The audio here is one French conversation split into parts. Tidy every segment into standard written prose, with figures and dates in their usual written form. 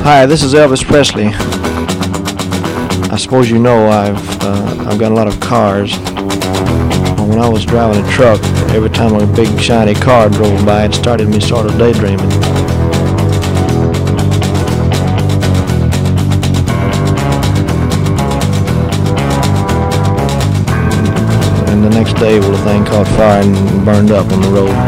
Hi, this is Elvis Presley. I suppose you know I've got a lot of cars. When I was driving a truck, every time a big shiny car drove by, it started me sort of daydreaming. And the next day, well, the thing caught fire and burned up on the road.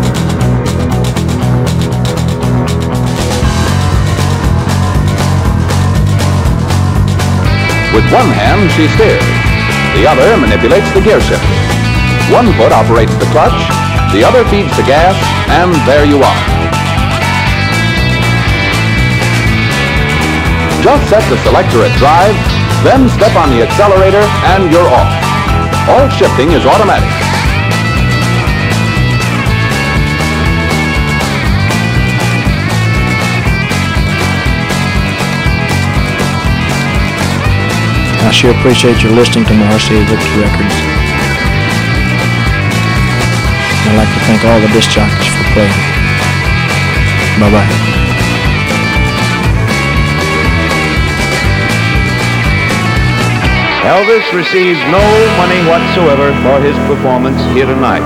With one hand, she steers. The other manipulates the gear shifter. One foot operates the clutch, the other feeds the gas, and there you are. Just set the selector at drive, then step on the accelerator, and you're off. All shifting is automatic. I sure appreciate your listening to my RCA Victor records. I'd like to thank all the disc jockeys for playing. Bye-bye. Elvis receives no money whatsoever for his performance here tonight.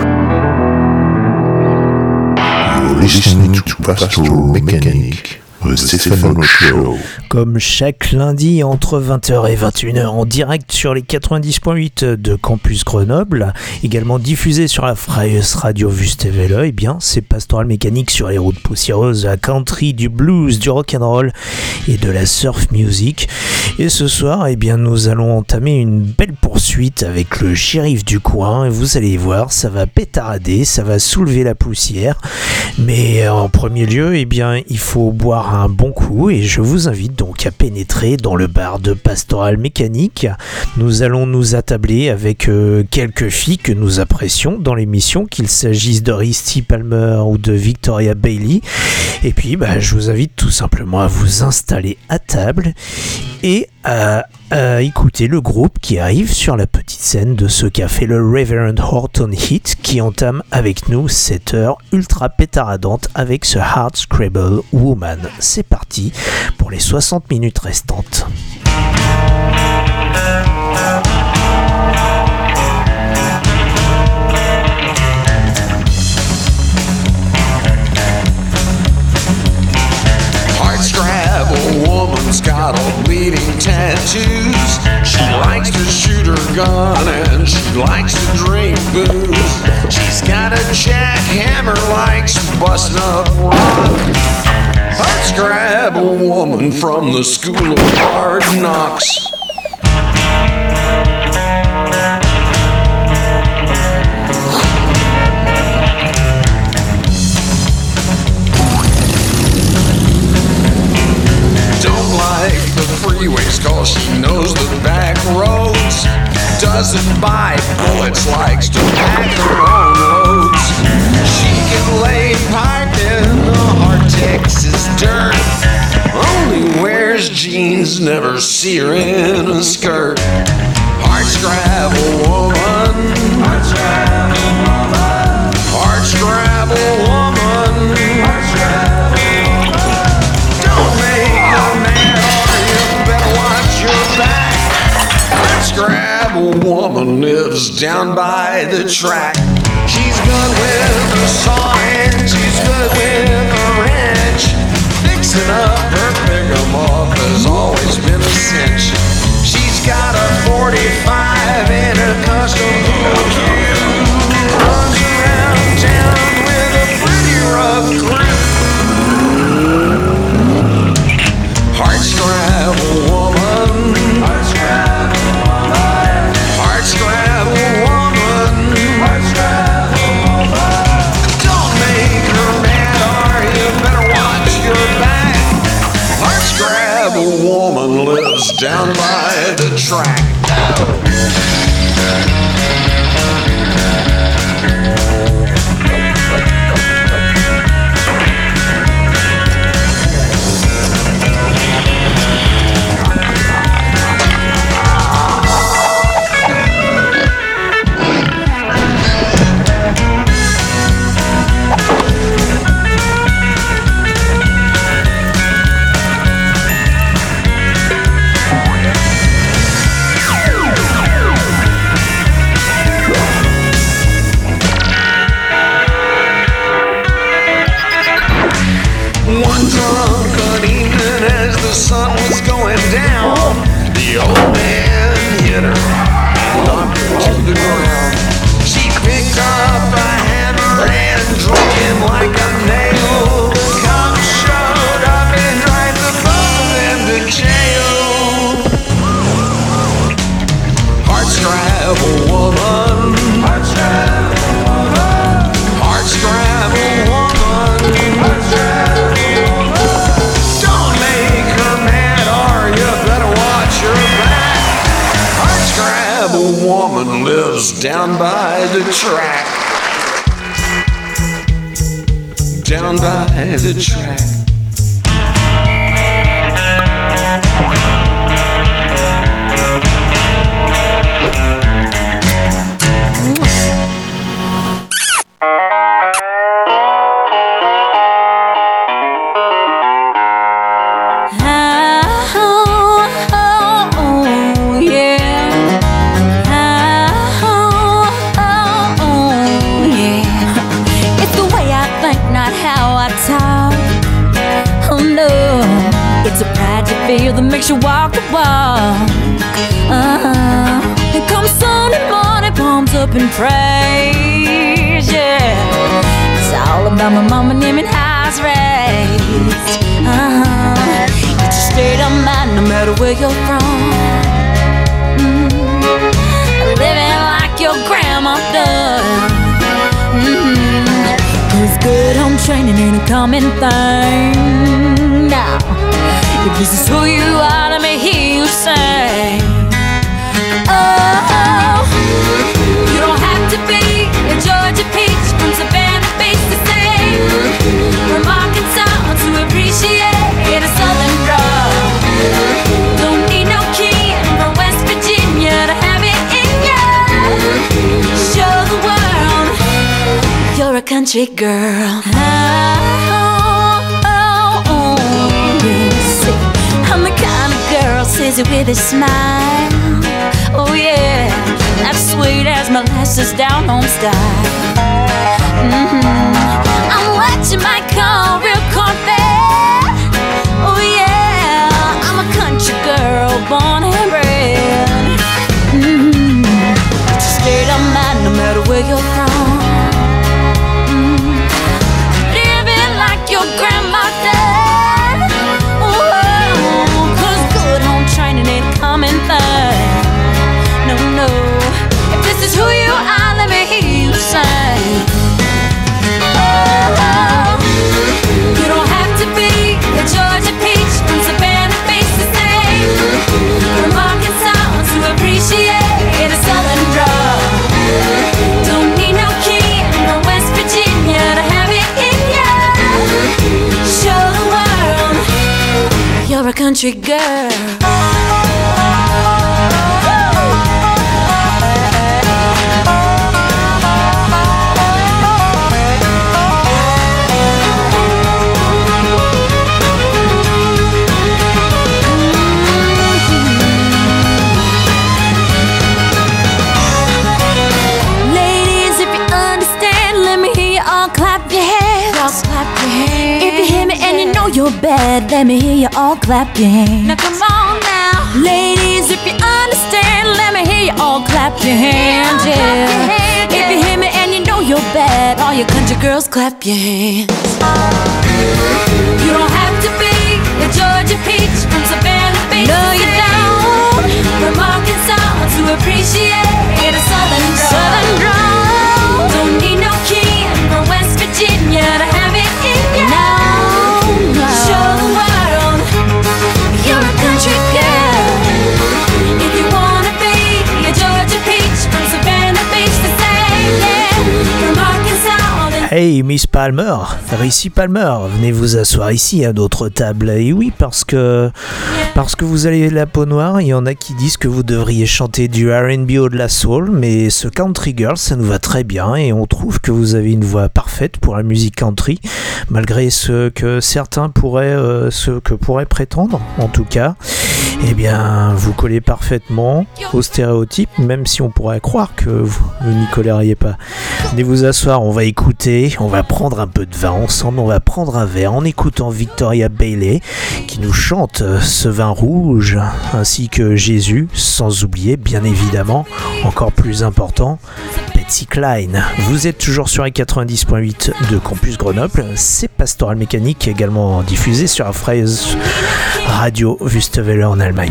You're listening to Pastoral Mechanic, the Stephen Show. Comme chaque lundi entre 20h et 21h en direct sur les 90.8 de Campus Grenoble, également diffusé sur la Freies Radio Wüstewelle, eh bien c'est Pastoral Mécanique sur les routes poussiéreuses, la country, du blues, du rock'n'roll et de la surf music. Et ce soir, eh bien nous allons entamer une belle poursuite avec le shérif du coin et vous allez voir, ça va pétarader, ça va soulever la poussière. Mais en premier lieu, eh bien il faut boire un bon coup et je vous invite donc à pénétrer dans le bar de Pastoral Mécanique. Nous allons nous attabler avec quelques filles que nous apprécions dans l'émission, qu'il s'agisse de Risty Palmer ou de Victoria Bailey. Et puis je vous invite tout simplement à vous installer à table et à écouter le groupe qui arrive sur la petite scène de ce qu'a fait le Reverend Horton Heat, qui entame avec nous cette heure ultra pétaradante avec ce Hard Scrabble Woman. C'est parti pour les 60 minutes restantes. Woman's got all bleeding tattoos. She likes to shoot her gun and she likes to drink booze. She's got a jackhammer, likes busting up rock. Let's grab a woman from the school of hard knocks. Freeways cause she knows the back roads. Doesn't buy bullets, likes to pack her own loads. She can lay pipe in the hard Texas dirt. Only wears jeans, never see her in a skirt. Hard scrabble woman. Hard scrabble woman. Hard scrabble woman. Hard scrabble woman. Don't make a man Scrabble woman lives down by the track. She's good with a saw and she's good with a wrench. Fixing up her pick-em up has always been a cinch. She's got a 45 in her custom pool cue. Runs around town with a pretty rough crew. Hard scrabble woman. Hard scrabble. Woman lives down by the track. as the sun was going down. The old man hit her and knocked her to the ground. She picked up a hammer and drove him like a nail. The cops showed up and dragged the both of them to jail. Heartstrap woman. Heartstrap woman. Heartstrap woman. Heartstrap woman. Don't make her mad or you better watch your back. Heartstrap woman lives down by the track. Down by the track. That makes you walk the walk. Here comes Sunday morning, palms up in praise. Yeah, it's all about my mama naming house raised. It's a state of mind, no matter where you're from. Living like your grandma does. Cause good home training ain't a common thing. Now, if this is who you are, let me hear you say, oh, you don't have to be a Georgia peach from Savannah Beach to sing, from Arkansas to appreciate a Southern draw. Don't need no king from West Virginia to have it in ya. Show the world you're a country girl. I'm the kind of girl says it with a smile. Oh yeah, that's sweet as molasses down home style. I'm what you might call real cornfed. Oh yeah, I'm a country girl born and bred. It's a state of mind no matter where you're from. Living like your grandma did. Training ain't a common thing. No, no. If this is who you are, let me hear you say, oh, you don't have to be a Georgia peach from Savannah Beach to sing, from Arkansas to appreciate a Southern draw. Don't need no king from West Virginia to have it in ya. Show the world you're a country girl. Ladies, if you understand, let me hear you all clap your hands. Y'all clap your hands. If you hear me and you know you're bad, let me hear you all clap your hands. Now come on now. Ladies, if you understand, let me hear you all clap your hands, yeah. If you hear me and you know you're bad, all you country girls clap your hands. You don't have to be a Georgia peach from Savannah Beach. No, you don't. From Arkansas to appreciate a Southern draw. Don't need no king from West Virginia to have it in ya. No. Show the world you're a country girl. If you wanna be a Georgia peach from Savannah Beach to say, yeah, from Arkansas. Hey Miss Palmer, Ricci Palmer, venez vous asseoir ici à notre table. Et oui, parce que vous avez la peau noire, il y en a qui disent que vous devriez chanter du R&B ou de la soul, mais ce country girl, ça nous va très bien et on trouve que vous avez une voix parfaite pour la musique country, malgré ce que certains pourraient prétendre, en tout cas. Eh bien, vous collez parfaitement au stéréotype, même si on pourrait croire que vous n'y colleriez pas. Venez vous asseoir, on va écouter, on va prendre un peu de vin ensemble, on va prendre un verre en écoutant Victoria Bailey qui nous chante ce vin rouge, ainsi que Jésus, sans oublier, bien évidemment, encore plus important, Patsy Cline. Vous êtes toujours sur les 90.8 de Campus Grenoble, c'est Pastoral Mécanique, également diffusé sur la Freie Radio Wüstewelle en Allemagne.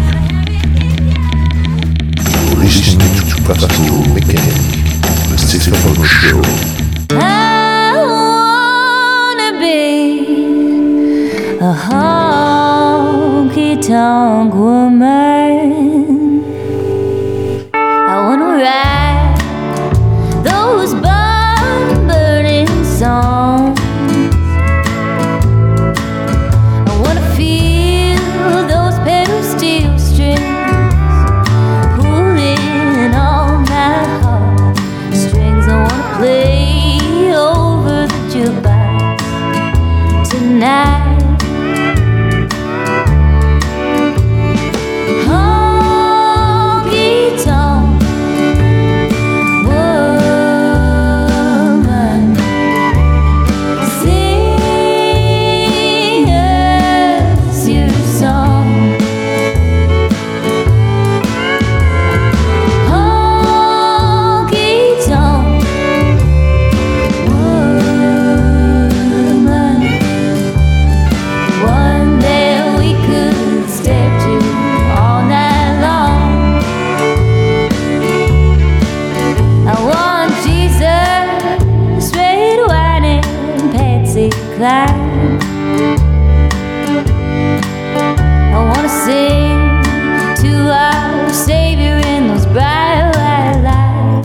Listening to Pastoral Mechanic, the Stefano Show. I wanna be a honky-tonk woman. I wanna write those bomb-burning songs. I wanna feel those pedal steel strings pulling on my heart strings. I wanna play over the jukebox tonight. I wanna sing to our Savior in those bright white lights.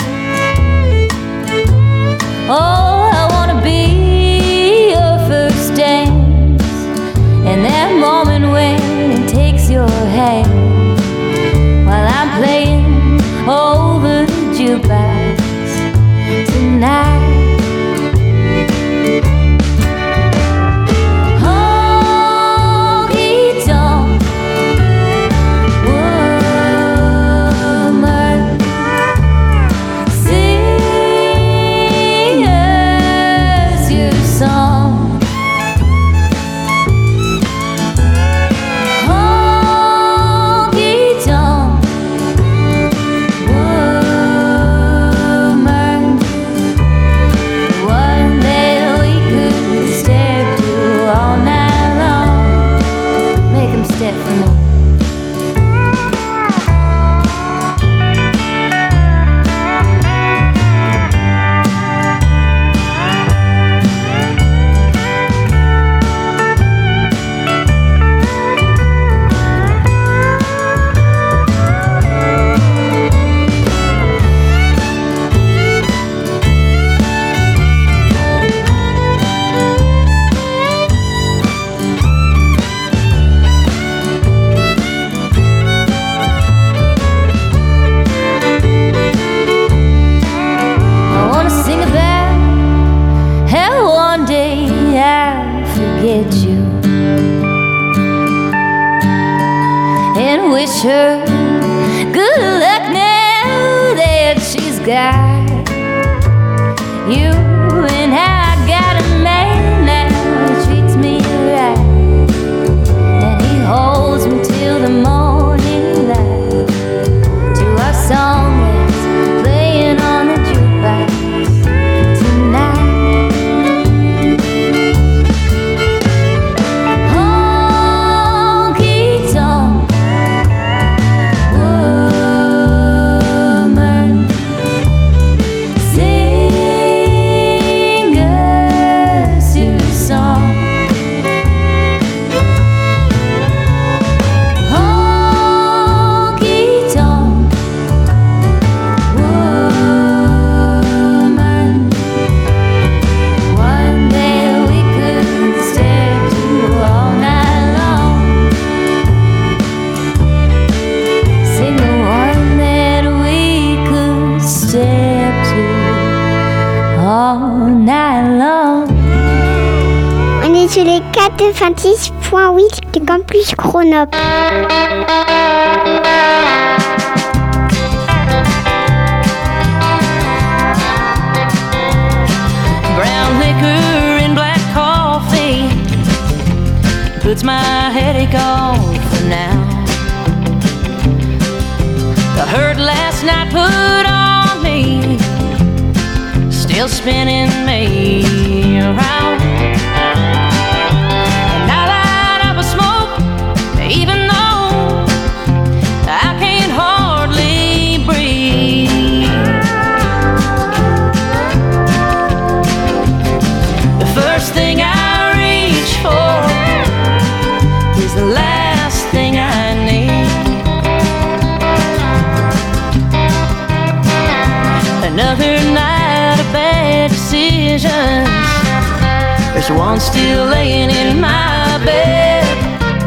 Oh, I wanna be your first dance, and that moment when it takes your hand while I'm playing over the jukebox tonight. Her good luck now that she's got you, and I got a man now who treats me right, and he holds me till the morning light to our song that's playing on the jukebox tonight. Sing 96.8 de Campus Grenoble. Brown liquor and black coffee puts my headache off for now. The hurt last night put on me, still spinning me around. And I light up a smoke, even though I can't hardly breathe. The first thing I reach for is the last thing I need. Another night of bad decisions. There's one still laying in my bed.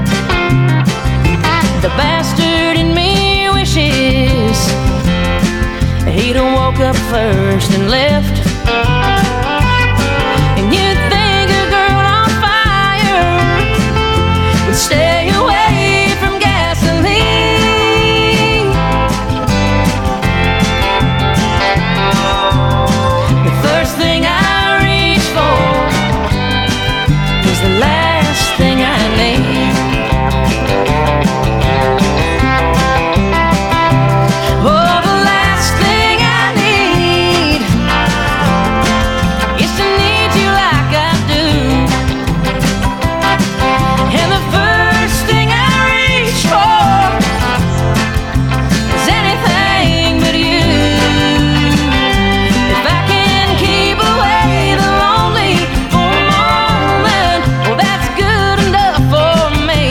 The bastard in me wishes he'd have woke up first and left. And you'd think a girl on fire would stay away from gasoline. The first thing I reach for is the last thing I need. Oh, the last thing I need is to need you like I do. And the first thing I reach for is anything but you. If I can keep away the lonely for a moment, well, that's good enough for me.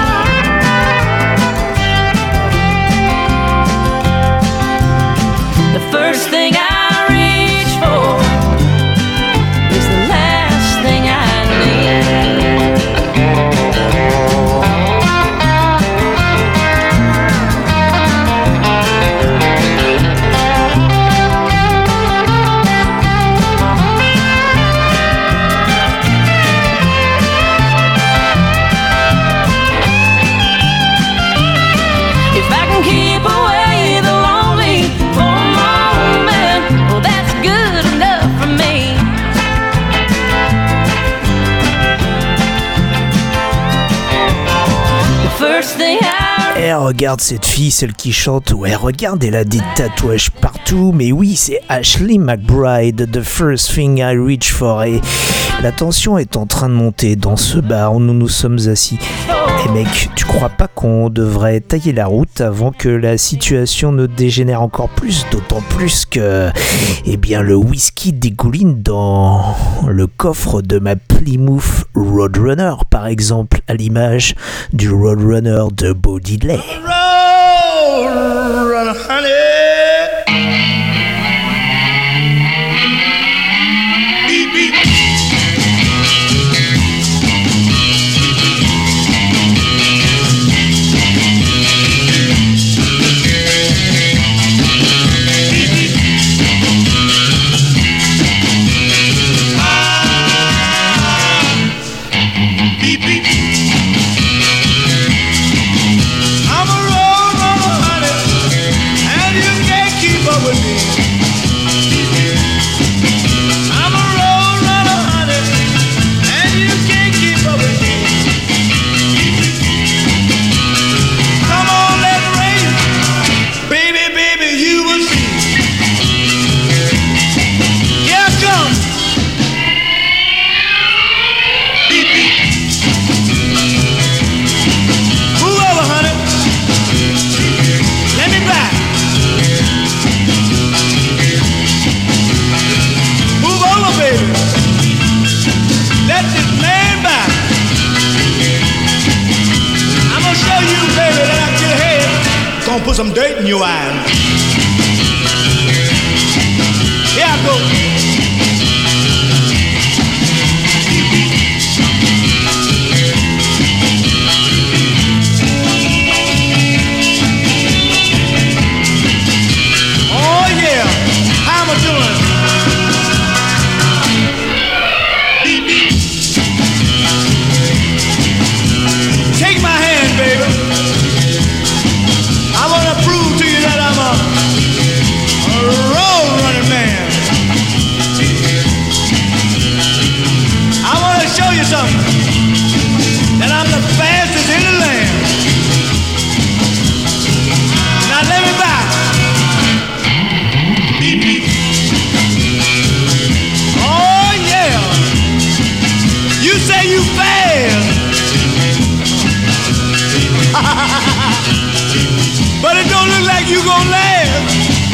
The first thing I reach for is the last thing I need. If I can keep away the lonely for a moment, well, that's good enough for me. The first thing I Eh, regarde cette fille, celle qui chante. Ouais, regarde, elle a des tatouages partout. Mais oui, c'est Ashley McBride, The First Thing I Reach For. Et la tension est en train de monter dans ce bar où nous nous sommes assis. Eh mec, tu crois pas qu'on devrait tailler la route avant que la situation ne dégénère encore plus? D'autant plus que, eh bien, le whisky dégouline dans le coffre de ma Plymouth Roadrunner, par exemple, à l'image du Roadrunner de Bo Diddley. Roadrunner, honey. Beep, beep. Beep, beep. I'm a roadrunner, honey, and you can't keep up with me. I'm a roadrunner, honey, and you can't keep up with me. Come on, let's race, baby, baby, you will see. Here it comes. Beep, beep. Move over, honey. Let me back. Move over, baby. Let this man back. I'm gonna show you, baby, that I get ahead. Gonna put some dirt in your eyes. Here I go. Oh yeah, how am I doing? Beep, beep. But it don't look like you gonna last.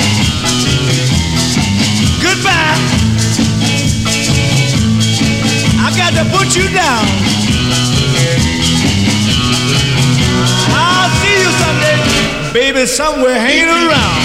Goodbye. I got to put you down. I'll see you someday, baby, somewhere hanging around.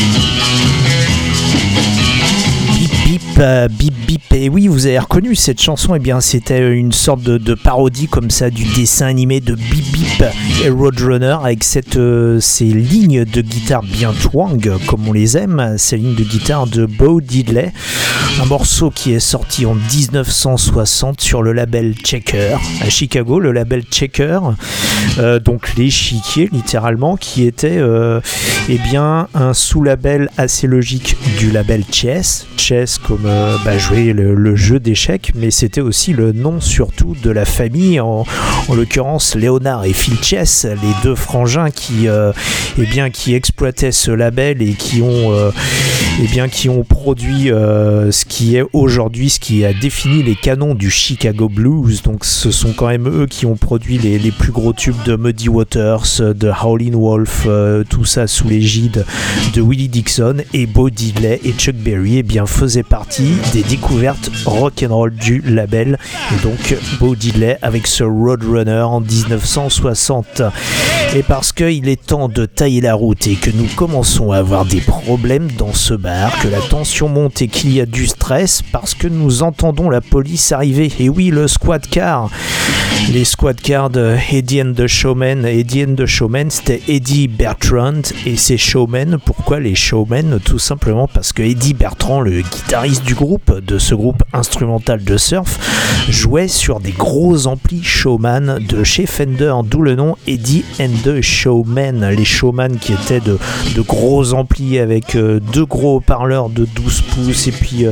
Bip bip. Et oui, vous avez reconnu cette chanson. Eh bien, c'était une sorte de parodie comme ça du dessin animé de Bip Bip et Roadrunner avec ces lignes de guitare bien twang comme on les aime, ces lignes de guitare de Bo Diddley. Un morceau qui est sorti en 1960 sur le label Checker à Chicago, le label Checker, donc l'échiquier littéralement, qui était eh bien un sous-label assez logique du label Chess comme jouer le jeu d'échecs, mais c'était aussi le nom surtout de la famille, en l'occurrence Leonard et Phil Chess, les deux frangins qui exploitaient ce label et qui ont produit ce qui est aujourd'hui, ce qui a défini les canons du Chicago Blues. Donc ce sont quand même eux qui ont produit les plus gros tubes de Muddy Waters, de Howlin' Wolf, tout ça sous l'égide de Willie Dixon, et Bo Diddley et Chuck Berry faisaient partie des découvertes rock'n'roll du label. Et donc Bo Diddley avec ce Roadrunner en 1960. Et parce qu'il est temps de tailler la route et que nous commençons à avoir des problèmes dans ce bar, que la tension monte et qu'il y a du stress, parce que nous entendons la police arriver. Et oui, le squad car. Les squad cars de Eddie and the Showmen. Eddie and the Showmen, c'était Eddie Bertrand et ses Showmen. Pourquoi les Showmen ? Tout simplement parce que Eddie Bertrand, le guitariste du groupe, de ce groupe instrumental de surf, jouait sur des gros amplis Showman de chez Fender, d'où le nom Eddie and the Showmen. Les Showman qui étaient de gros amplis avec deux gros haut-parleurs de 12 pouces et puis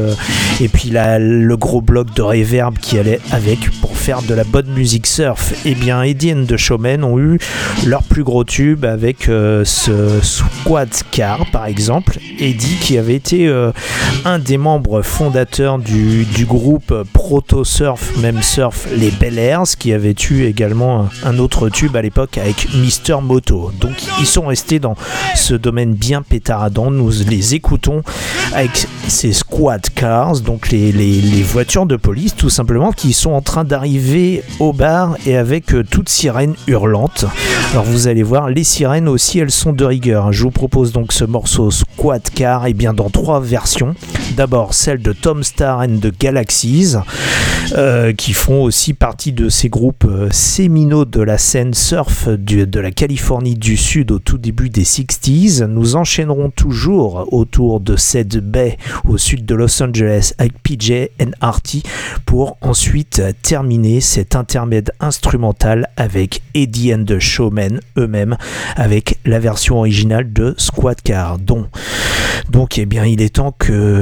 le gros bloc de reverb qui allait avec pour faire de la bonne musique surf. Et bien Eddie and the Showmen ont eu leur plus gros tube avec ce Squad Car par exemple. Eddie qui avait été un des membres fondateurs du groupe Proto Surf, même surf, les Bel Airs, qui avait eu également un autre tube à l'époque avec Mr. Moto. Donc ils sont restés dans ce domaine bien pétaradant. Nous les écoutons avec ces Squad Cars, donc les voitures de police tout simplement, qui sont en train d'arriver au bar et avec toute sirène hurlante. Alors vous allez voir, les sirènes aussi elles sont de rigueur. Je vous propose donc ce morceau Squad Car et bien dans 3 versions. D'abord celle de Tom Starr and the Galaxies, qui font aussi partie de ces groupes séminaux de la scène surf de la Californie du Sud au tout début des 60s. Nous enchaînerons toujours autour de cette baie au sud de Los Angeles avec PJ and Artie pour ensuite terminer cet intermède instrumental avec Eddie and the Showmen eux-mêmes avec la version originale de Squad Car. Donc eh bien il est temps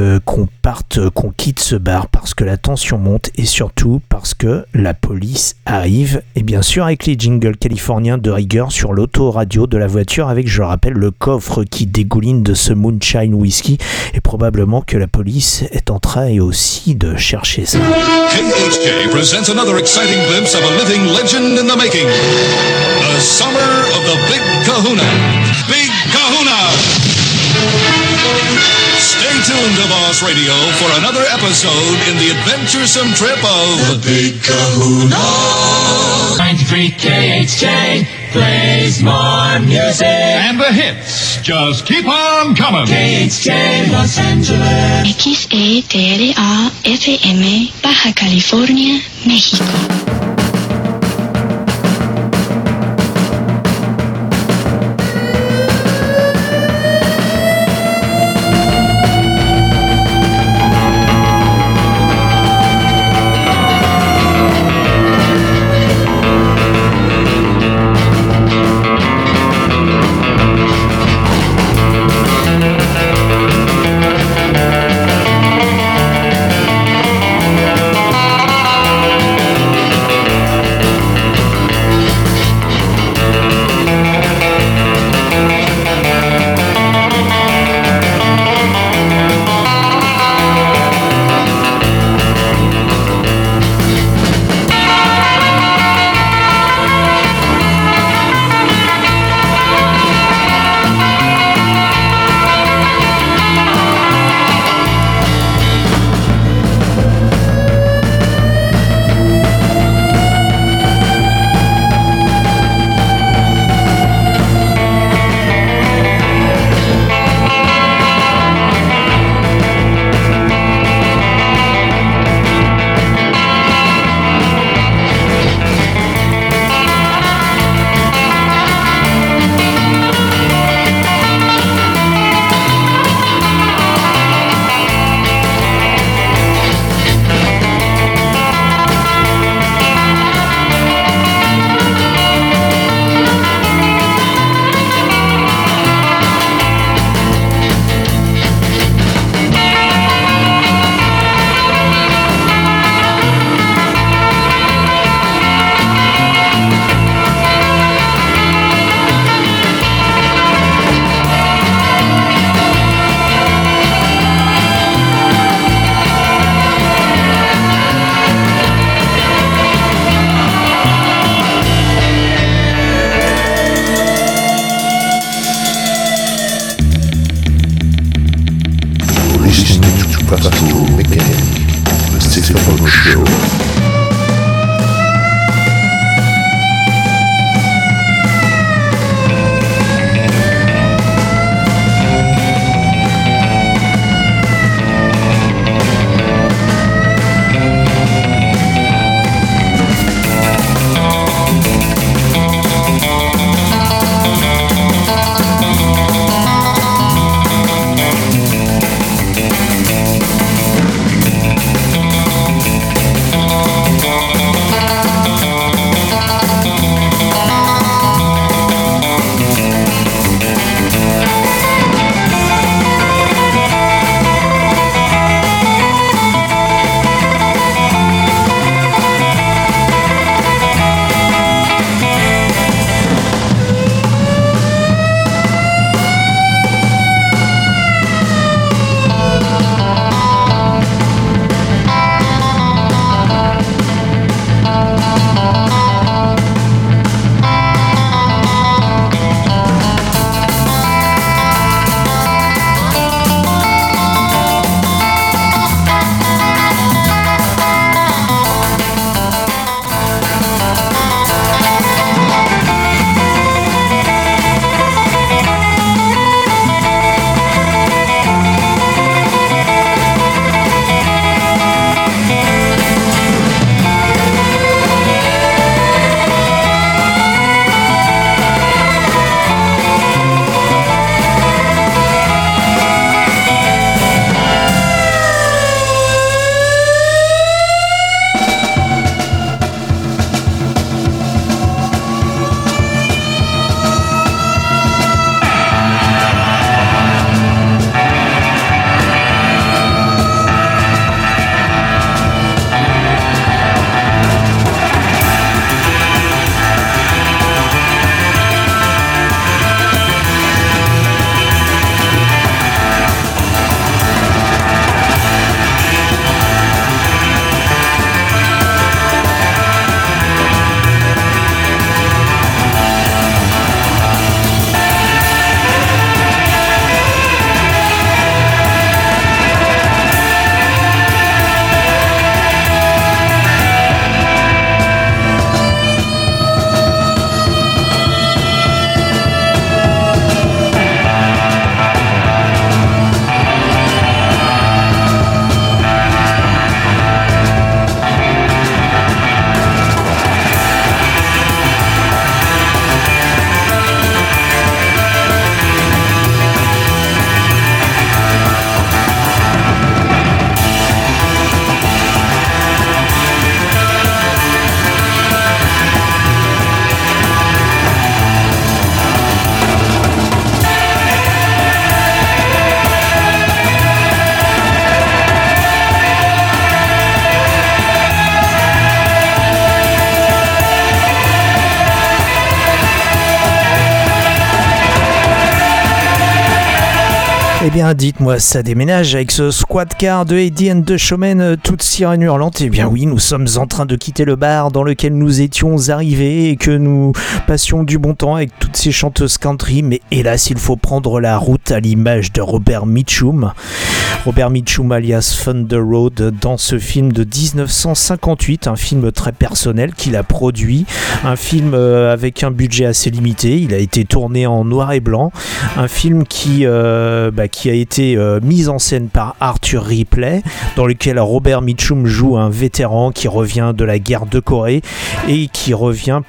qu'on quitte ce bar parce que la tension monte et surtout parce que la police arrive, et bien sûr avec les jingles californiens de rigueur sur l'autoradio de la voiture avec, je le rappelle, le coffre qui dégouline de ce moonshine whisky, et probablement que la police est en train aussi de chercher ça. KHJ presents another exciting glimpse of a living legend in the making. The summer of the Big Kahuna. Big Kahuna! Stay tuned to Boss Radio for another episode in the adventuresome trip of the Big Kahuna. 93 KHJ plays more music. And the hits just keep on coming. KHJ Los Angeles. XETRA FM Baja California, México. Eh bien, dites-moi, ça déménage avec ce squad car de Eddie and the Showmen, toute sirène hurlante. Eh bien oui, nous sommes en train de quitter le bar dans lequel nous étions arrivés et que nous passions du bon temps avec toutes ces chanteuses country. Mais hélas, il faut prendre la route à l'image de Robert Mitchum. Robert Mitchum alias Thunder Road dans ce film de 1958, un film très personnel qu'il a produit, un film avec un budget assez limité. Il a été tourné en noir et blanc, un film qui a été mis en scène par Arthur Ripley, dans lequel Robert Mitchum joue un vétéran qui revient de la guerre de Corée et qui revient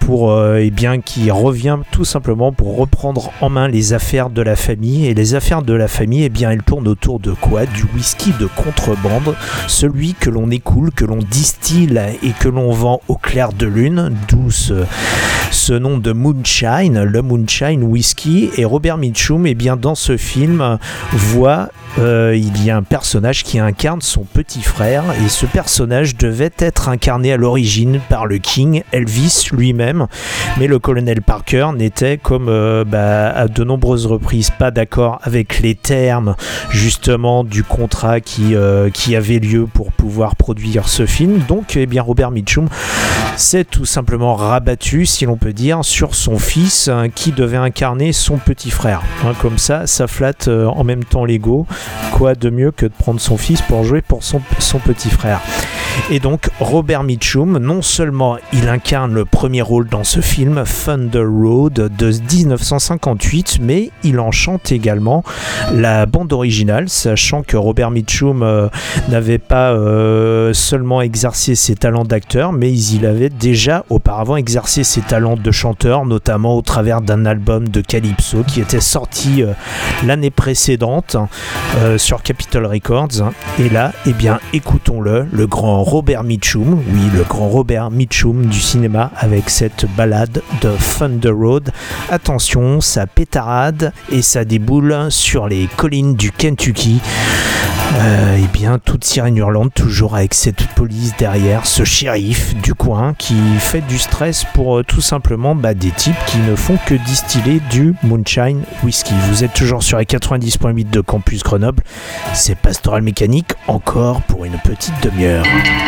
tout simplement pour reprendre en main les affaires de la famille. Et les affaires de la famille, elles tournent autour de quoi ? Du whisky de contrebande, celui que l'on écoule, que l'on distille et que l'on vend au clair de lune, d'où ce nom de moonshine, le moonshine whisky. Et Robert Mitchum, dans ce film, il y a un personnage qui incarne son petit frère, et ce personnage devait être incarné à l'origine par le King, Elvis lui-même, mais le colonel Parker n'était, comme à de nombreuses reprises, pas d'accord avec les termes justement du contrat qui avait lieu pour pouvoir produire ce film. Donc Robert Mitchum s'est tout simplement rabattu, si l'on peut dire, sur son fils qui devait incarner son petit frère. Comme ça flatte en même temps l'ego. Quoi de mieux que de prendre son fils pour jouer pour son petit frère. Et donc Robert Mitchum, non seulement il incarne le premier rôle dans ce film Thunder Road de 1958, mais il en chante également la bande originale, sachant que Robert Mitchum n'avait pas seulement exercé ses talents d'acteur, mais il avait déjà auparavant exercé ses talents de chanteur, notamment au travers d'un album de Calypso qui était sorti l'année précédente sur Capitol Records. Et là, écoutons-le, le grand Robert Mitchum, oui, le grand Robert Mitchum du cinéma, avec cette ballade de Thunder Road. Attention, ça pétarade et ça déboule sur les collines du Kentucky. Toute sirène hurlante, toujours avec cette police derrière, ce shérif du coin qui fait du stress pour tout simplement des types qui ne font que distiller du moonshine whisky. Vous êtes toujours sur les 90.8 de Campus Grenoble, c'est Pastoral Mécanique, encore pour une petite demi-heure.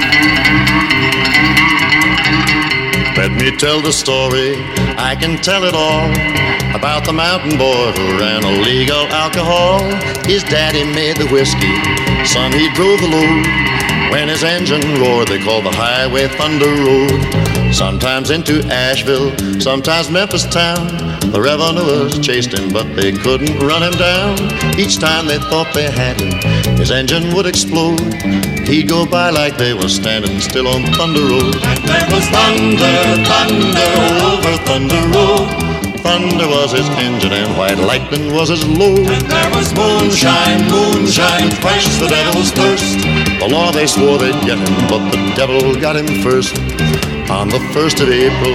Let me tell the story, I can tell it all, about the mountain boy who ran illegal alcohol. His daddy made the whiskey, son he drove the load. When his engine roared, they called the highway Thunder Road. Sometimes into Asheville, sometimes Memphis town. The revenuers chased him, but they couldn't run him down. Each time they thought they had him, his engine would explode. He'd go by like they were standing still on Thunder Road. And there was thunder, thunder over Thunder Road. Thunder was his engine and white lightning was his load. And there was moonshine, moonshine, quenched the devil's thirst. The law they swore they'd get him, but the devil got him first. On the 1st of April,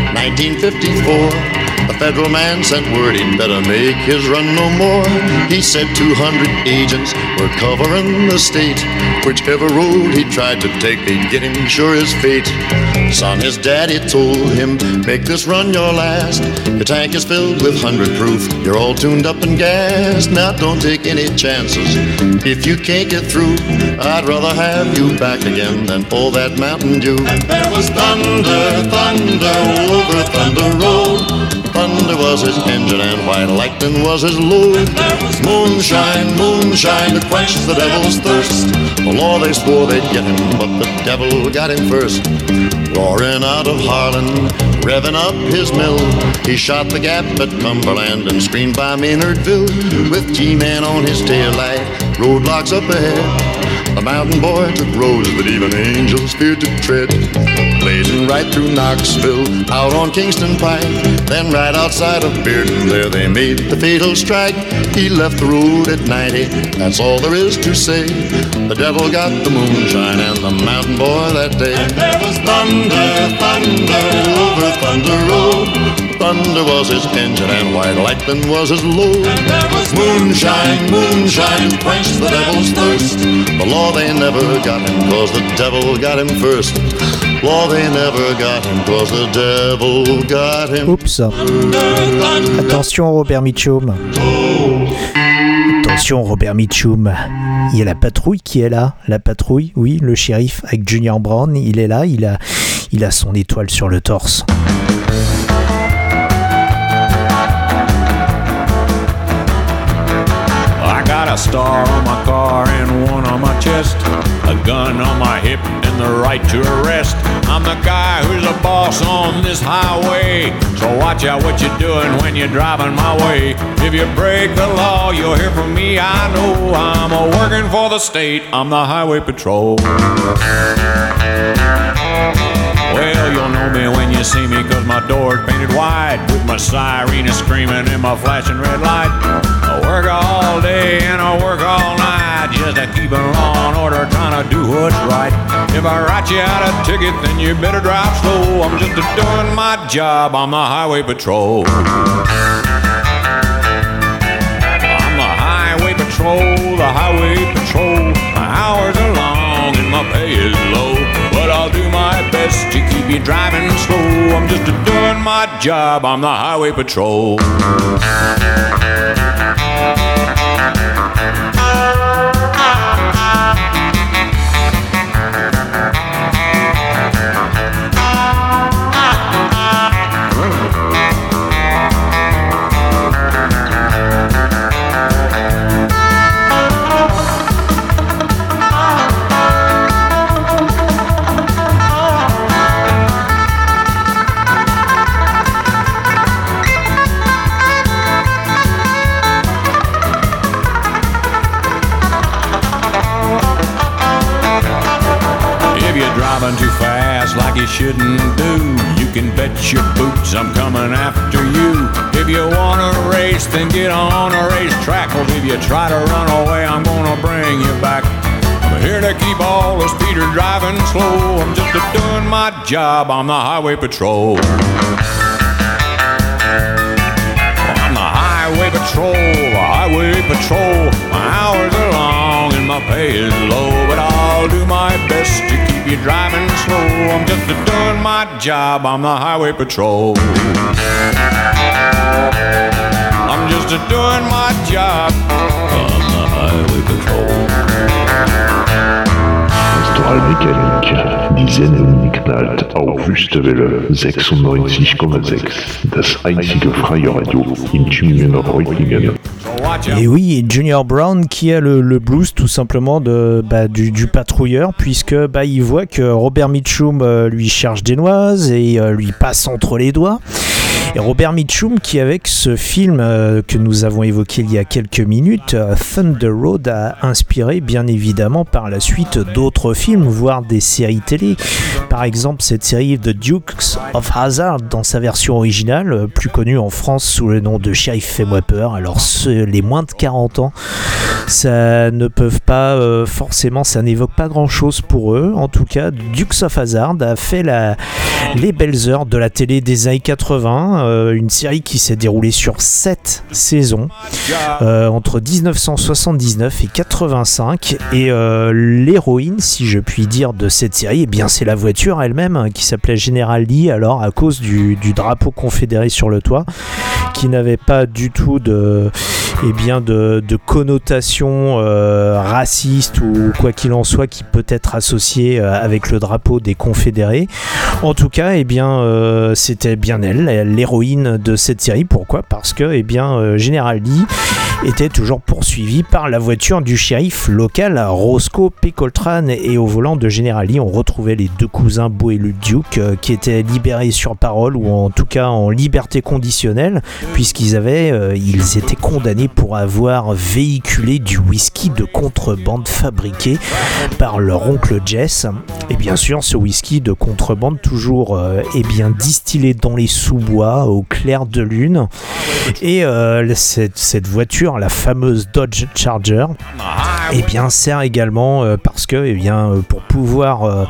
1954, the federal man sent word he'd better make his run no more. He said 200 agents were covering the state. Whichever road he tried to take, they'd get him sure as fate. Son, his daddy told him, make this run your last. Your tank is filled with 100 proof. You're all tuned up and gassed. Now don't take any chances. If you can't get through, I'd rather have you back again than all that Mountain Dew. And there was thunder, thunder over Thunder Road. Thunder was his engine and white lightning was his load. And there was moonshine, moonshine to quench the devil's thirst. The law they swore they'd get him, but the devil got him first. Roaring out of Harlan, revving up his mill, he shot the gap at Cumberland and screamed by Maynardville. With G-Man on his taillight, roadblocks up ahead, the mountain boy took roads that even angels feared to tread. Blazing right through Knoxville, out on Kingston Pike, then right outside of Bearden, there they made the fatal strike. He left the road at 90, that's all there is to say. The devil got the moonshine and the mountain boy that day. And there was thunder, thunder over Thunder Road. Thunder was his engine and white lightning was his load. And there was moonshine, moonshine, quenched the devil's thirst. The law they never got him, cause the devil got him first. Law they never got him, cause the devil got him. Oups. Attention Robert Mitchum. Attention, Robert Mitchum, il y a la patrouille qui est là. La patrouille, oui, le shérif avec Junior Brown, il est là, il a son étoile sur le torse. I got a star on my car and one on my chest, a gun on my hip and the right to arrest. I'm the guy who's the boss on this highway, so watch out what you're doing when you're driving my way. If you break the law, you'll hear from me, I know. I'm working for the state, I'm the highway patrol. Well, you'll know me when you see me, 'cause my door's painted wide, with my siren screaming and my flashing red light. I work all day and I work all night, just to keep it law and order, trying to do what's right. If I write you out a ticket, then you better drive slow. I'm just doing my job, I'm the highway patrol. I'm the highway patrol, the highway patrol. My hours are long and my pay is low, but I'll do my best to keep you driving slow. I'm just doing my job, I'm the highway patrol. Driving too fast like you shouldn't do, you can bet your boots I'm coming after you. If you wanna race, then get on a racetrack, 'cause if you try to run away, I'm gonna bring you back. I'm here to keep all the speeders driving slow. I'm just doing my job, I'm the highway patrol. I'm the highway patrol. My hours are long and my pay is low, but I'll do my best to keep you driving slow. I'm just doing my job, I'm the highway patrol. I'm just doing my job, I'm the highway patrol. Pastoral Mechanik, die Sendung knallt auf Wüstewelle 96,6, das einzige freie Radio in Tübingen-Reutlingen. Et oui, Junior Brown qui a le blues tout simplement du patrouilleur, puisque il voit que Robert Mitchum lui cherche des noises et lui passe entre les doigts. Et Robert Mitchum qui, avec ce film que nous avons évoqué il y a quelques minutes, Thunder Road, a inspiré bien évidemment par la suite d'autres films, voire des séries télé. Par exemple cette série The Dukes of Hazzard dans sa version originale, plus connue en France sous le nom de Sheriff Fais-moi peur. Alors les moins de 40 ans, ça ne peuvent pas forcément, ça n'évoque pas grand chose pour eux. En tout cas, Dukes of Hazzard a fait les belles heures de la télé des années 80, une série qui s'est déroulée sur 7 saisons entre 1979 et 85, et l'héroïne, si je puis dire, de cette série, c'est la voiture elle-même, qui s'appelait General Lee, alors à cause du drapeau confédéré sur le toit, qui n'avait pas du tout de connotation raciste ou quoi qu'il en soit, qui peut être associé avec le drapeau des confédérés. En tout cas, c'était bien elle, l'héroïne de cette série. Pourquoi ? Parce que General Lee était toujours poursuivi par la voiture du shérif local, Roscoe P. Coltrane, et au volant de General Lee, on retrouvait les deux cousins Beau et Luke Duke, qui étaient libérés sur parole, ou en tout cas en liberté conditionnelle, puisqu'ils étaient condamnés pour avoir véhiculé du whisky de contrebande fabriqué par leur oncle Jess. Et bien sûr, ce whisky de contrebande toujours distillé dans les sous-bois au clair de lune. Et cette voiture, la fameuse Dodge Charger, sert également parce que pour pouvoir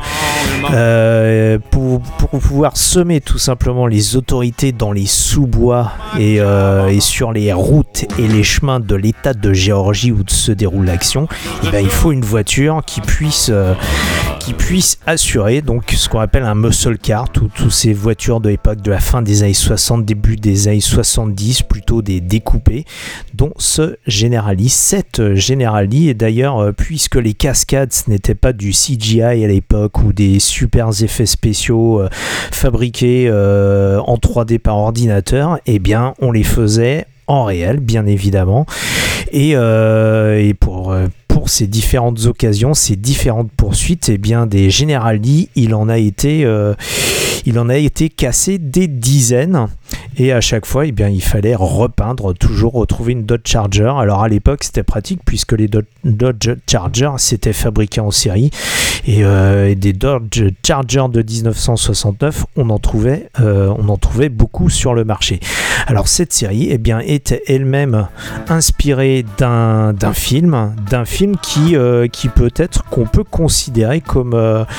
semer tout simplement les autorités dans les sous-bois et sur les routes et les chemins de l'état de Géorgie où se déroule l'action, il faut une voiture qui puisse qui puisse assurer donc ce qu'on appelle un muscle car, toutes ces voitures de l'époque de la fin des années 60, début des années 70, plutôt des découpés, dont ce Generali, cette Generali. Et d'ailleurs, puisque les cascades ce n'était pas du CGI à l'époque ou des super effets spéciaux fabriqués en 3D par ordinateur, eh bien on les faisait en réel, bien évidemment, et pour ces différentes occasions, ces différentes poursuites, eh bien des Generali, il en a été cassé des dizaines, et à chaque fois, eh bien, il fallait repeindre, toujours retrouver une Dodge Charger. Alors à l'époque, c'était pratique puisque les Dodge Charger s'étaient fabriqués en série, et des Dodge Charger de 1969, on en trouvait beaucoup sur le marché. Alors cette série, eh bien, était elle-même inspirée d'un film qui peut-être qu'on peut considérer comme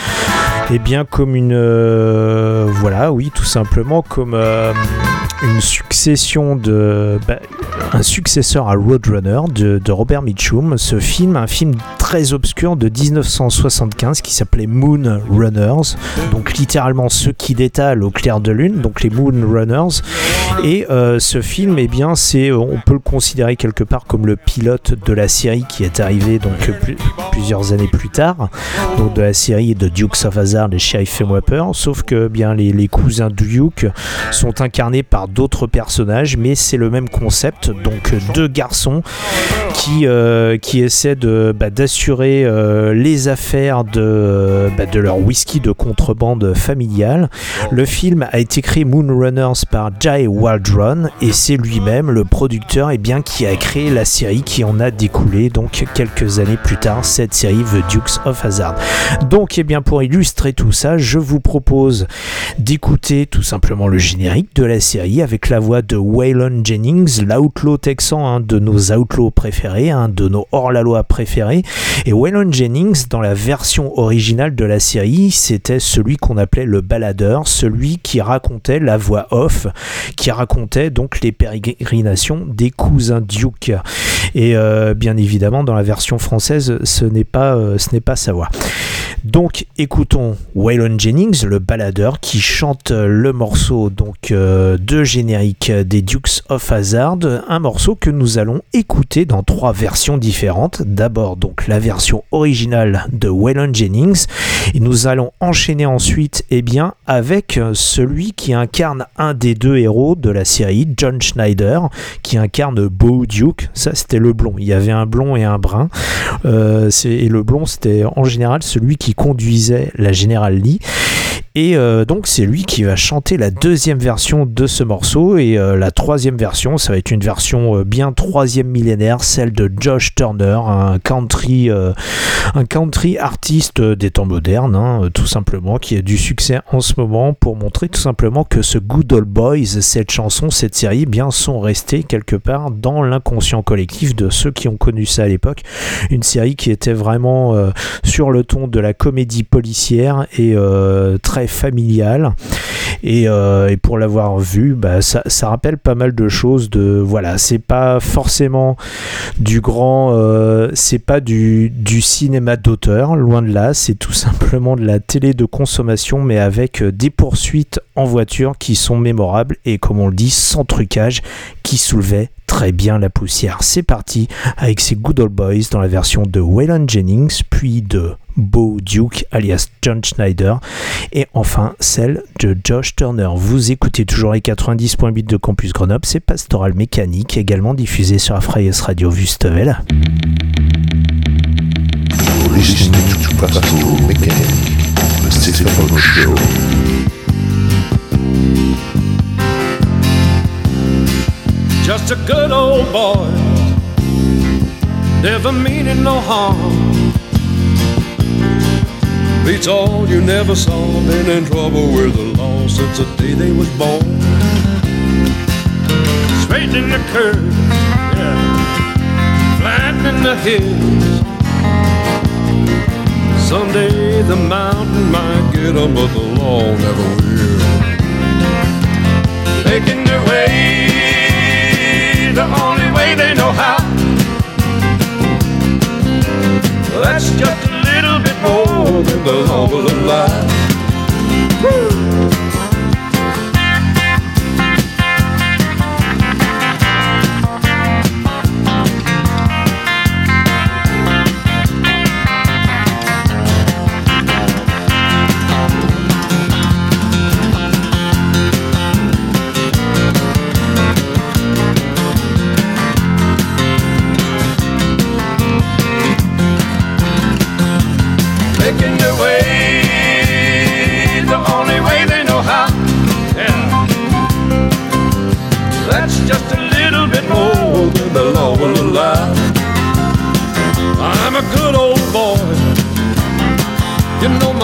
tout simplement comme une succession un successeur à Roadrunner de Robert Mitchum. Ce film, un film très obscur de 1975 qui s'appelait Moon Runners, donc littéralement ceux qui détalent au clair de lune, donc les Moon Runners. Et ce film, eh bien, on peut le considérer quelque part comme le pilote de la série qui est arrivée donc plusieurs années plus tard, donc de la série de Dukes of Hazzard et Sheriff Fais-moi peur, sauf que bien les cousins Duke sont incarnés par d'autres personnages, mais c'est le même concept, donc deux garçons qui essaient d'assurer les affaires de leur whisky de contrebande familiale. Le film a été créé Moon Runners par Jay Waldron, et c'est lui-même le producteur qui a créé la série qui en a découlé donc quelques années plus tard, cette série The Dukes of Hazzard. Donc pour illustrer tout ça, je vous propose d'écouter tout simplement le générique de la série avec la voix de Waylon Jennings, l'outlaw texan, de nos outlaws préférés, de nos hors-la-loi préférés. Et Waylon Jennings, dans la version originale de la série, c'était celui qu'on appelait le baladeur, celui qui racontait la voix off, qui racontait donc les pérégrinations des cousins Duke. Et bien évidemment, dans la version française, ce n'est pas sa voix. Donc écoutons Waylon Jennings, le baladeur, qui chante le morceau donc de générique des Dukes of Hazzard, un morceau que nous allons écouter dans 3 versions différentes. D'abord donc la version originale de Waylon Jennings, et nous allons enchaîner ensuite avec celui qui incarne un des 2 héros de la série, John Schneider, qui incarne Bo Duke. Ça c'était le blond, il y avait un blond et un brun, et le blond c'était en général celui qui conduisait la General Lee. Et donc c'est lui qui va chanter la 2e version de ce morceau, et la 3e version, ça va être une version bien 3e millénaire, celle de Josh Turner, un country artiste des temps modernes, tout simplement, qui a du succès en ce moment, pour montrer tout simplement que ce Good Old Boys, cette chanson, cette série, sont restés quelque part dans l'inconscient collectif de ceux qui ont connu ça à l'époque. Une série qui était vraiment sur le ton de la comédie policière et très familiale, et pour l'avoir vu, ça rappelle pas mal de choses. C'est pas forcément du grand, c'est pas du cinéma d'auteur, loin de là, c'est tout simplement de la télé de consommation, mais avec des poursuites en voiture qui sont mémorables et, comme on le dit, sans trucage, qui soulevaient très bien la poussière. C'est parti avec ces Good Old Boys dans la version de Waylon Jennings, puis de Bo Duke alias John Schneider, et enfin celle de Josh Turner. Vous écoutez toujours les 90.8 de Campus Grenoble, c'est Pastoral Mécanique, également diffusé sur la Freies Radio Wüstewelle. Listening to Pastoral Mécanique, the Stefano Show. Just a good old boy, never meaning no harm. Beats all you never saw, been in trouble with the law since the day they was born. Straightening the curve, flattening the hills. Someday the mountain might get 'em, but the law never will. Making their way the only way they know how. That's just a little bit more than the law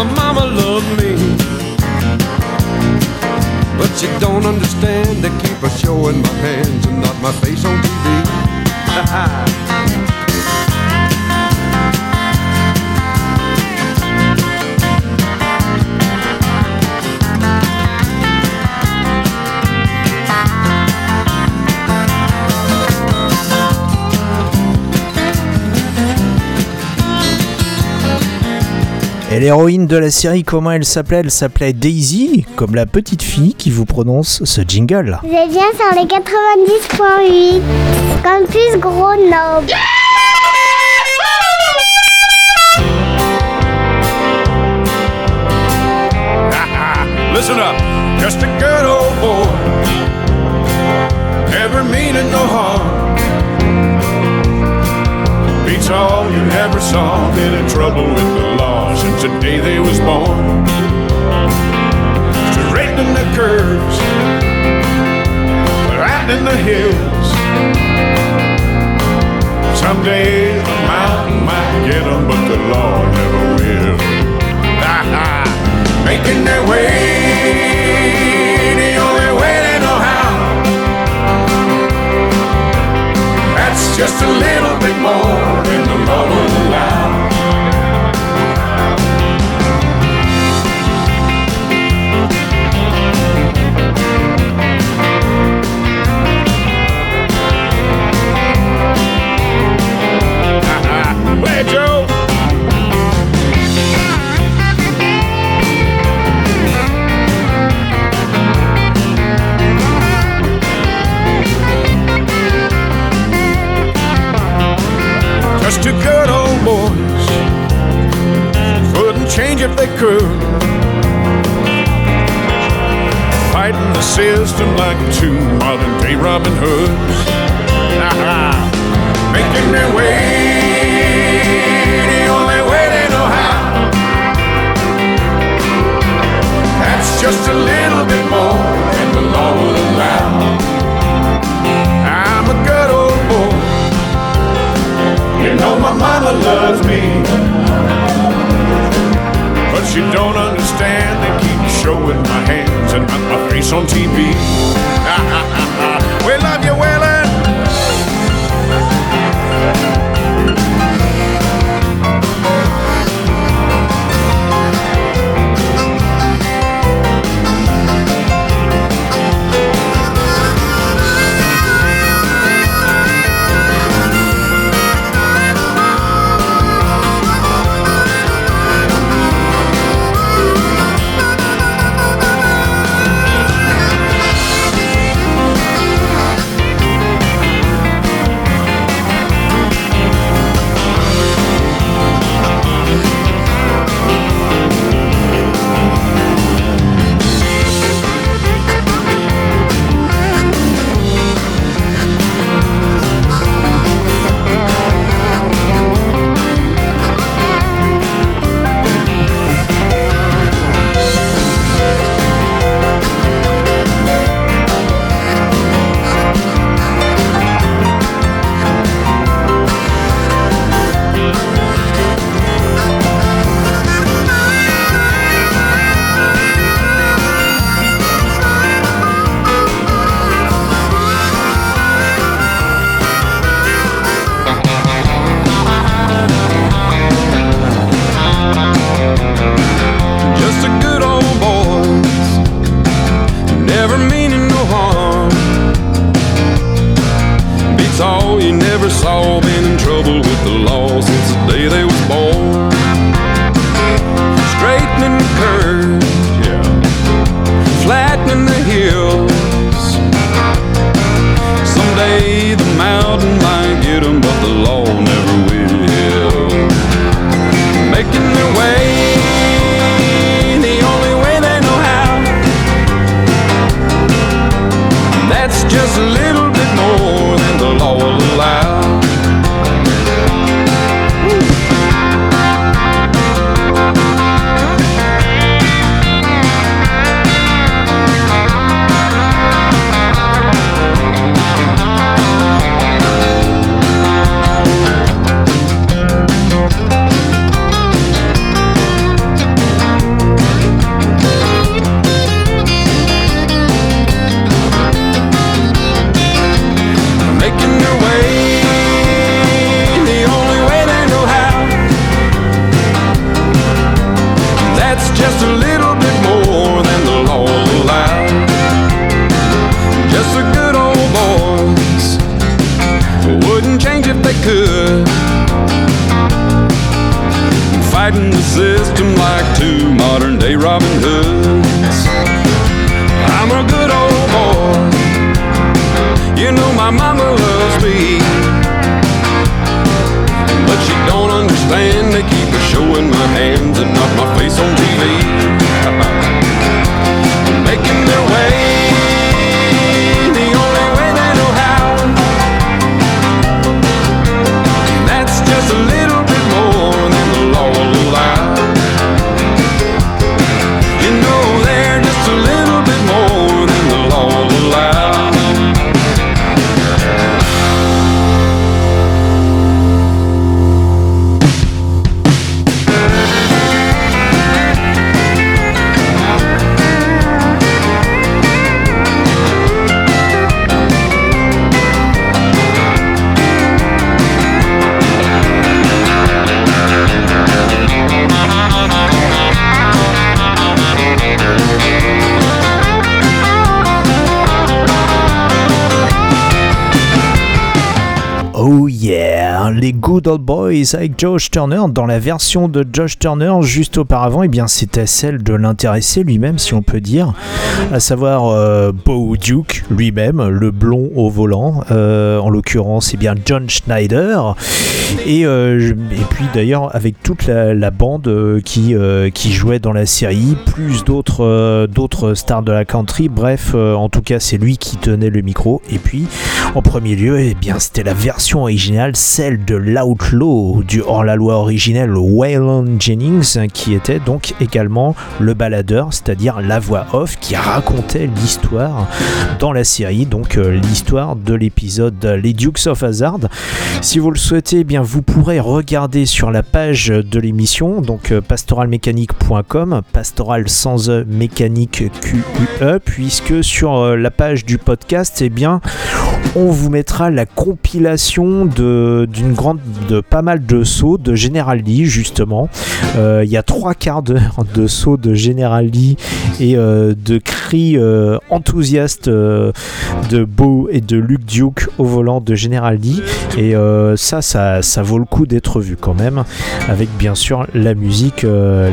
my mama loved me, but she don't understand. They keep her showing my hands and not my face on TV. Et l'héroïne de la série, comment elle s'appelait? Elle s'appelait Daisy, comme la petite fille qui vous prononce ce jingle. Vous êtes bien sur les 90.8, Campus Grenoble. Listen up, just a good old boy, never meaning no harm. Beats all you ever saw, been in trouble with the law since the day they was born. Straightening the curves, riding the hills. Someday the mountain might get them, but the law never will. Making their way, the only way they know how. That's just a little bit more than the law will allow. Hey, Joe. Just two good old boys, wouldn't change if they could. Fighting the system like two modern day Robin Hoods. Making their way, the only way they know how. That's just a little bit more than the law will allow. I'm a good old boy, you know my mama loves me, but she don't understand. They keep showing my hands and not my face on TV. We love you, Waylon. could, fighting the system like two modern-day Robin Hoods. I'm a good old boy, you know my mama loves me, but she don't understand. They keep showing my hands and not my face on TV. Making their way the only way they know how. And that's just a little bit more than the law will allow. You know they're just a little bit more than the law will allow. Oh yeah, les Good Old Boys avec Josh Turner. Dans la version de Josh Turner juste auparavant, eh bien c'était celle de l'intéressé lui-même, si on peut dire, à savoir Bo Duke lui-même, le blond au volant, en l'occurrence, eh bien John Schneider, et puis d'ailleurs avec toute la bande qui jouait dans la série, plus d'autres stars de la country. Bref, en tout cas c'est lui qui tenait le micro. Et puis en premier lieu, eh bien c'était la version originale, celle de l'outlaw du hors-la-loi originel Waylon Jennings, qui était donc également le baladeur, c'est-à-dire la voix off qui racontait l'histoire dans la série, donc l'histoire de l'épisode Les Dukes of Hazzard. Si vous le souhaitez, eh bien vous pourrez regarder sur la page de l'émission, donc pastoralmechanique.com, pastoral sans e, mécanique QUE, puisque sur la page du podcast, eh bien on vous mettra la compilation de pas mal de sauts de General Lee, justement. Il y a 3/4 d'heure de sauts de General Lee et de cris enthousiastes de Bo et de Luke Duke au volant de General Lee, et ça vaut le coup d'être vu quand même, avec bien sûr la musique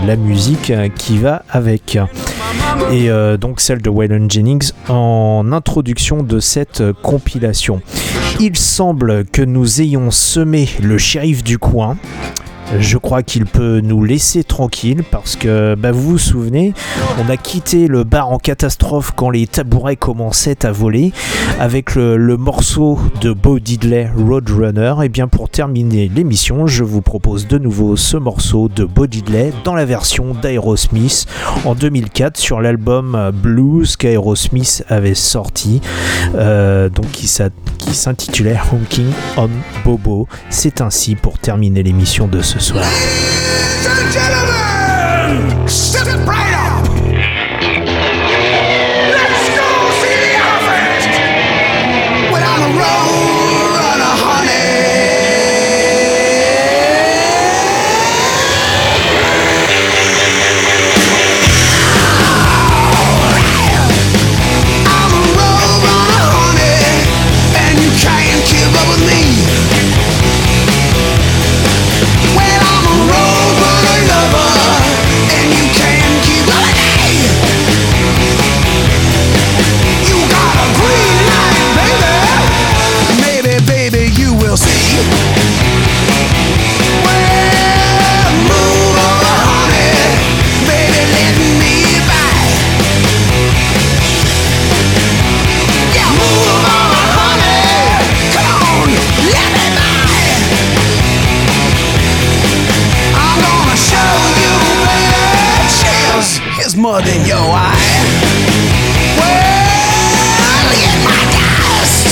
qui va avec, et donc celle de Waylon Jennings en introduction de cette compilation. Il semble que nous ayons semé le shérif du coin. Je crois qu'il peut nous laisser tranquille parce que, vous vous souvenez, on a quitté le bar en catastrophe quand les tabourets commençaient à voler avec le morceau de Bo Diddley, Roadrunner. Et bien pour terminer l'émission, je vous propose de nouveau ce morceau de Bo Diddley dans la version d'Aerosmith en 2004 sur l'album Blues qu'Aerosmith avait sorti, donc qui s'intitulait Honking on Bobo. C'est ainsi pour terminer l'émission de ce soir. Ladies and gentlemen, step right up. Let's go see the elephant. We're on the road, runner, honey. I'm a road runner, honey, and you can't keep up with me. Well, I'm a road runner lover, and you can't keep up with me. You got a green light, baby. Maybe, baby, you will see. Well, move over, honey, baby, let me by. Yeah, move over, honey, come on, let me by. I'm gonna show you, baby, cheers is mud in your eye. Well, get my dust.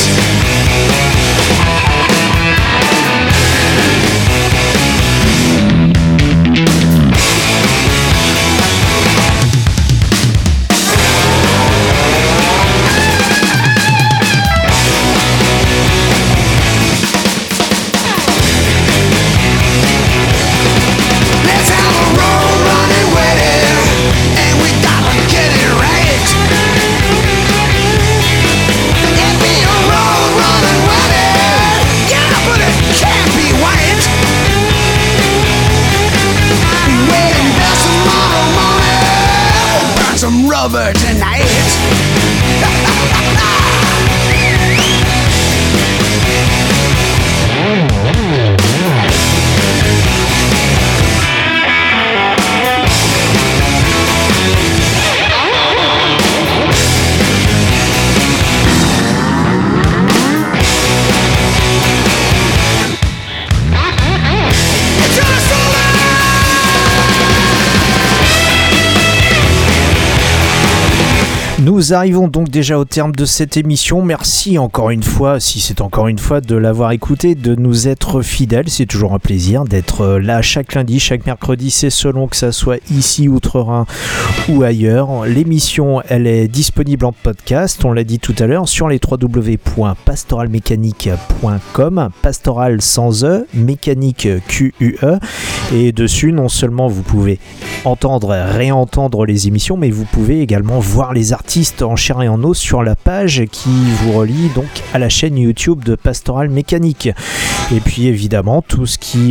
Let's have a road running wedding, and we gotta get over tonight. Nous arrivons donc déjà au terme de cette émission. Merci encore une fois, si c'est encore une fois, de l'avoir écouté, de nous être fidèles. C'est toujours un plaisir d'être là chaque lundi, chaque mercredi. C'est selon que ça soit ici, Outre-Rhin ou ailleurs. L'émission, elle est disponible en podcast, on l'a dit tout à l'heure, sur les www.pastoralmechanique.com. Pastoral sans E, mécanique QUE. Et dessus, non seulement vous pouvez entendre et réentendre les émissions, mais vous pouvez également voir les artistes en chair et en os sur la page qui vous relie donc à la chaîne YouTube de Pastoral Mécanique. Et puis évidemment tout ce qui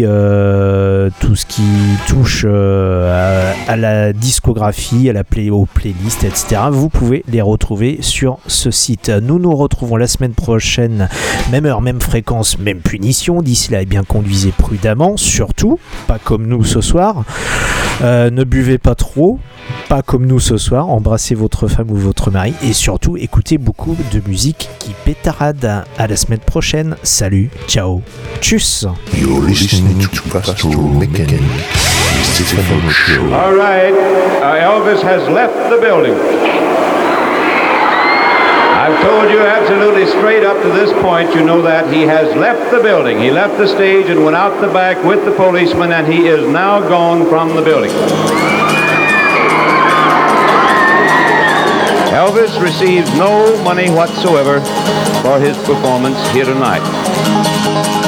touche à la discographie, aux playlists, etc. Vous pouvez les retrouver sur ce site. Nous nous retrouvons la semaine prochaine, même heure, même fréquence, même punition. D'ici là, bien conduisez prudemment, surtout pas comme nous ce soir. Ne buvez pas trop, pas comme nous ce soir. Embrassez votre femme ou votre mari et surtout écoutez beaucoup de musique qui pétarade. À la semaine prochaine. Salut, ciao, tchuss. You're listening to Pastoral Mechanic. Stefano Show. All right, Elvis has left the building. I've told you absolutely straight up to this point, you know that he has left the building. He left the stage and went out the back with the policeman, and he is now gone from the building. Elvis receives no money whatsoever for his performance here tonight.